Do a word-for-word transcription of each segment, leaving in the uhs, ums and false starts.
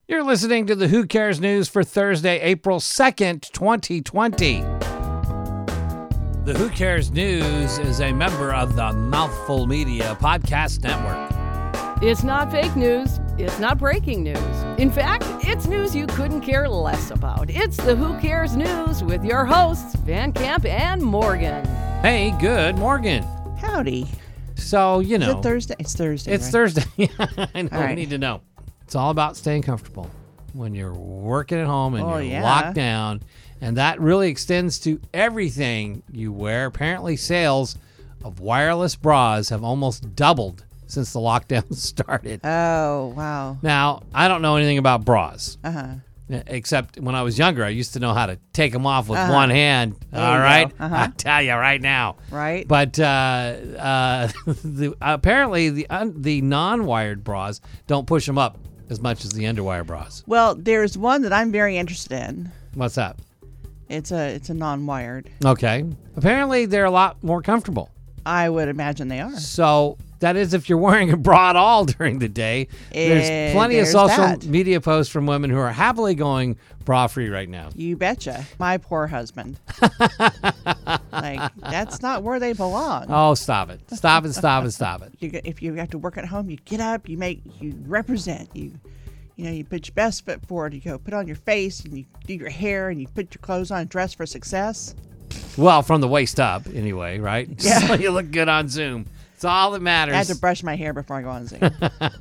You're listening to the Who Cares News for Thursday, April second, twenty twenty. The Who Cares News is a member of the Mouthful Media Podcast Network. It's not fake news. It's not breaking news. In fact, it's news you couldn't care less about. It's the Who Cares News with your hosts, Van Camp and Morgan. Hey, good Morgan. Howdy. So, you know. Is it Thursday? It's Thursday, It's right? Thursday. I know. All We right. need to know. It's all about staying comfortable when you're working at home and Oh, you're yeah. locked down. And that really extends to everything you wear. Apparently, sales of wireless bras have almost doubled since the lockdown started. Oh, wow. Now, I don't know anything about bras, Uh-huh. except when I was younger, I used to know how to take them off with Uh-huh. one hand. There All you right? go. Uh-huh. I tell you right now. Right? But uh, uh, the, apparently, the un, the non-wired bras don't push them up as much as the underwire bras. Well, there's one that I'm very interested in. What's that? It's a it's a non-wired. Okay. Apparently, they're a lot more comfortable. I would imagine they are. So that is if you're wearing a bra at all during the day. There's Eh, plenty of there's social that. media posts from women who are happily going bra-free right now. You betcha. My poor husband. Like, that's not where they belong. Oh, stop it. Stop it, stop it, stop it. You get, if you have to work at home, you get up, you make, you represent, you, you know, you put your best foot forward. You go put on your face, and you do your hair, and you put your clothes on, and dress for success. Well, from the waist up, anyway, right? Yeah. So you look good on Zoom. It's all that matters. I have to brush my hair before I go on Zoom.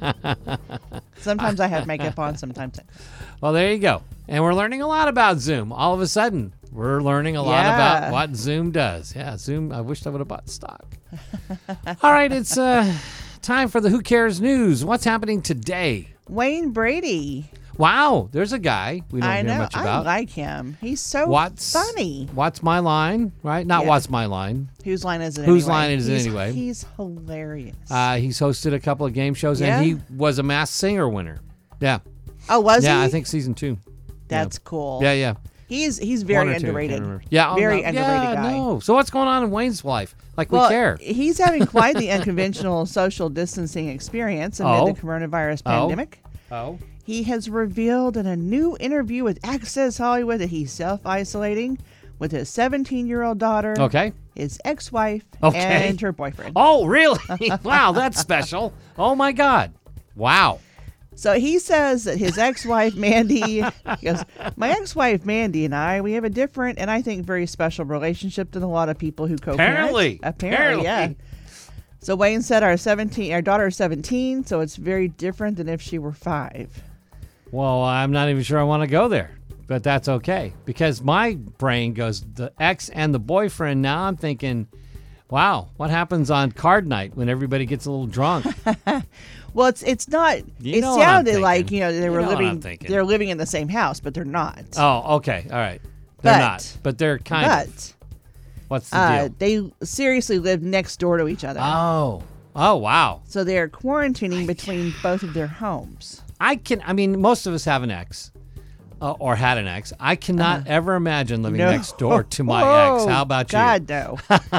Sometimes I have makeup on, sometimes I Well, there you go. And we're learning a lot about Zoom. All of a sudden, we're learning a lot Yeah. about what Zoom does. Yeah, Zoom, I wish I would have bought stock. All right, it's uh, time for the Who Cares News. What's happening today? Wayne Brady. Wow, there's a guy we don't I hear know. much I about. like him. He's so What's funny. What's my line, right? Not Yeah. what's my line. Whose line is it Whose anyway? line is it He's- anyway? He's hilarious. Uh, he's hosted a couple of game shows, Yeah? and he was a Masked Singer winner. Yeah. oh, was yeah, he? I think season two. That's cool. Yeah, yeah. He's he's One very or two, I can't underrated. remember. Yeah, oh, very no. underrated yeah, guy. No. So what's going on in Wayne's life? Like Well, we care. he's having quite the unconventional social distancing experience amid Oh. the coronavirus Oh. pandemic. Oh. He has revealed in a new interview with Access Hollywood that he's self-isolating with his seventeen-year-old daughter, Okay. his ex-wife, Okay. and her boyfriend. Oh, really? Wow, that's special. Oh my God. Wow. So he says that his ex-wife, Mandy, he goes, my ex-wife, Mandy, and I, we have a different and I think very special relationship than a lot of people who co-parent. Apparently. Apparently, yeah. Apparently. So Wayne said our seventeen, our daughter is seventeen, so it's very different than if she were five. Well, I'm not even sure I want to go there, but that's okay because my brain goes the ex and the boyfriend. Now I'm thinking, wow, what happens on card night when everybody gets a little drunk? Well, it's it's not. You it know what I'm sounded like thinking. you know they You were know what I'm living. thinking. They're living in the same house, but they're not. Oh, okay. All right. They're But- not, but they're kind but of. What's the uh, deal? they seriously live next door to each other. Oh. Oh, wow. So they're quarantining between both of their homes. I can, I mean, most of us have an ex uh, or had an ex. I cannot ever imagine living No. next door to my ex. Oh, How about God, no.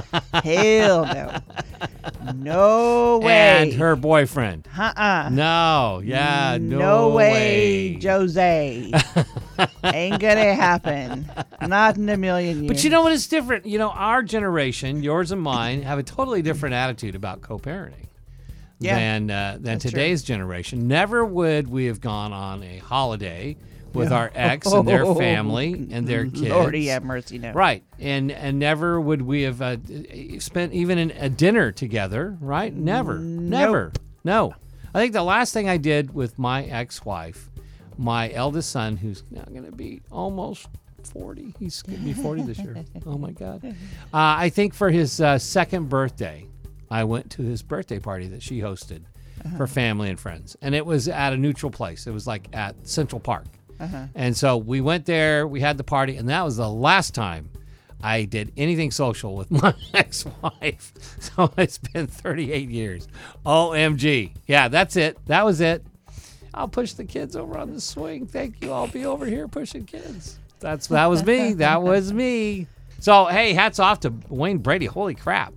Hell no. No you? way. And her boyfriend. Uh-uh. No. Yeah. No, No way, way. Jose. Ain't gonna happen. Not in a million years. But you know what? It's different. You know, our generation, yours and mine, have a totally different attitude about co-parenting Yeah. than uh, than That's true. today's generation. Never would we have gone on a holiday with our ex and their family and their kids. Lordy have mercy, no. Right, and and never would we have uh, spent even an, a dinner together. Right, never, never, no. I think the last thing I did with my ex-wife, my eldest son, who's now going to be almost forty. He's going to be forty this year. Oh my God! Uh, I think for his uh, second birthday, I went to his birthday party that she hosted for family and friends, and it was at a neutral place. It was like at Central Park. Uh-huh. And so we went there, we had the party, and that was the last time I did anything social with my ex-wife. So it's been thirty-eight years. O M G. Yeah, that's it. That was it. I'll push the kids over on the swing. Thank you. I'll be over here pushing kids. That's That was me. That was me. So, hey, hats off to Wayne Brady. Holy crap.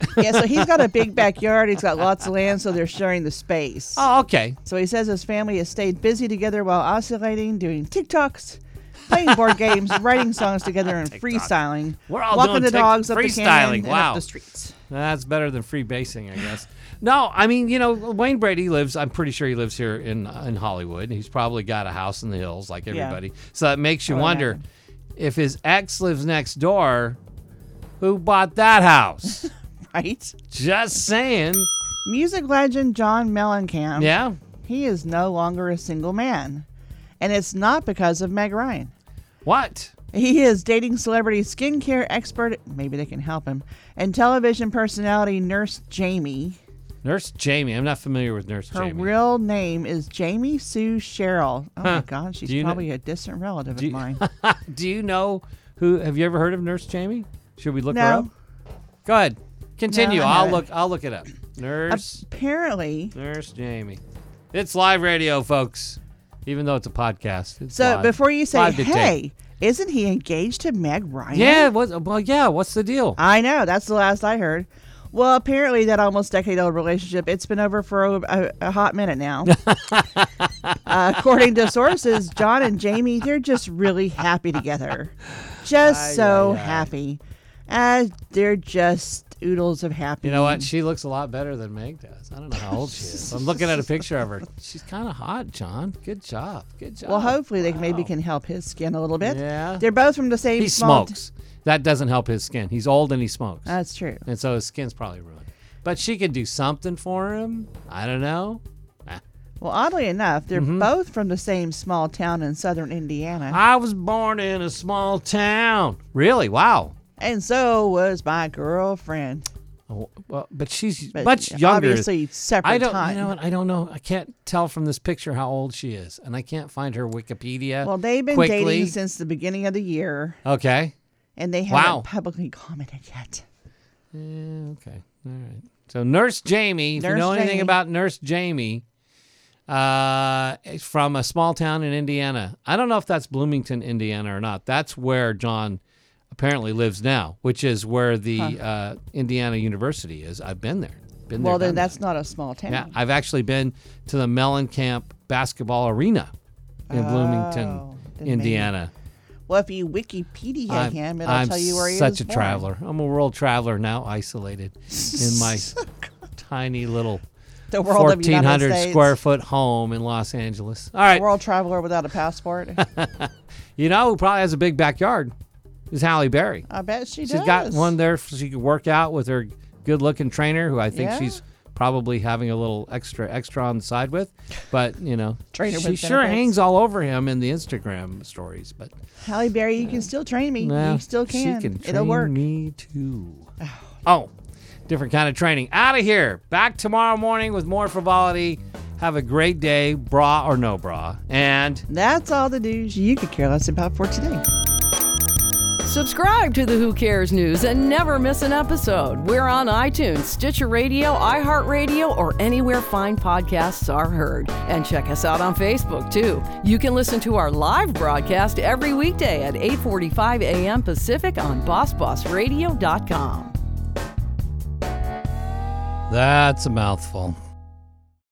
Yeah, so he's got a big backyard. He's got lots of land, so they're sharing the space. Oh, okay. So he says his family has stayed busy together while oscillating, doing TikToks, playing board games, writing songs together, and freestyling. We're all walking doing the tic- dogs up the freestyling. canyon and Wow. up the streets. That's better than free basing, I guess. No, I mean, you know, Wayne Brady lives, I'm pretty sure he lives here in in Hollywood. He's probably got a house in the hills like everybody. So that makes you I would wonder, imagine. if his ex lives next door, who bought that house? Right? Just saying. Music legend John Mellencamp. Yeah. He is no longer a single man. And it's not because of Meg Ryan. What? He is dating celebrity skincare expert, maybe they can help him, and television personality Nurse Jamie. Nurse Jamie. I'm not familiar with Nurse Her Jamie. real name is Jamie Sue Sherrill. Oh my God, she's Do you kn- probably a distant relative Do of you- mine. Do you know who? Have you ever heard of Nurse Jamie? Should we look her No. up? Go ahead. Continue. No, I I'll haven't. look. I'll look it up. Nurse. Apparently, Nurse Jamie. It's live radio, folks. Even though it's a podcast. It's so live. before you say, Live to tape. hey, isn't he engaged to Meg Ryan? Yeah. What, well, yeah. What's the deal? I know. That's the last I heard. Well, apparently that almost decade-old relationship, it's been over for a, a, a hot minute now. uh, according to sources, John and Jamie, they're just really happy together. Just Ay, so ay, ay. happy. Uh, they're just oodles of happy. You know what? She looks a lot better than Meg does. I don't know how old she is. I'm looking at a picture of her. She's kind of hot, John. Good job. Good job. Well, hopefully they Wow. maybe can help his skin a little bit. Yeah. They're both from the same He small t- smokes. That doesn't help his skin. He's old and he smokes. That's true. And so his skin's probably ruined. But she could do something for him. I don't know. Ah. Well, oddly enough, they're Mm-hmm. both from the same small town in southern Indiana. I was born in a small town. Really? Wow. And so was my girlfriend. Oh, well, but she's But much younger. Obviously, separate I don't. time. You know what? I don't know. I can't tell from this picture how old she is, and I can't find her Wikipedia. Well, they've been quickly. dating since the beginning of the year, Okay. and they haven't Wow. publicly commented yet. Yeah, okay. All right. So Nurse Jamie, if you Nurse know anything Jamie. about Nurse Jamie, uh, is from a small town in Indiana. I don't know if that's Bloomington, Indiana, or not. That's where John apparently lives now, which is where the uh, Indiana University is. I've been there. Been Well, there, then done that's not a small town. that. Yeah, I've actually been to the Mellencamp basketball arena in Bloomington, Oh, then maybe. Indiana. Well, if you Wikipedia I'm, him, it'll I'm tell you where he such was a born. traveler. I'm a world traveler now, isolated in my tiny little The world of fourteen United hundred States. square foot home in Los Angeles. All right, World traveler without a passport. you know who probably has a big backyard is Halle Berry. I bet she She's does. got one there so she could work out with her good-looking trainer, who I think Yeah. she's probably having a little extra extra on the side with. But you know, Trainer she with sure benefits. hangs all over him in the Instagram stories. But Halle Berry, you can still train me. nah, you still can. She can train It'll work. me too. Oh, different kind of training. Out of here. Back tomorrow morning with more frivolity. Have a great day, bra or no bra. And That's all the news you could care less about for today. Subscribe to the Who Cares News and never miss an episode. We're on iTunes, Stitcher Radio, iHeartRadio, or anywhere fine podcasts are heard. And check us out on Facebook, too. You can listen to our live broadcast every weekday at eight forty-five a.m. Pacific on boss boss radio dot com. that's a mouthful.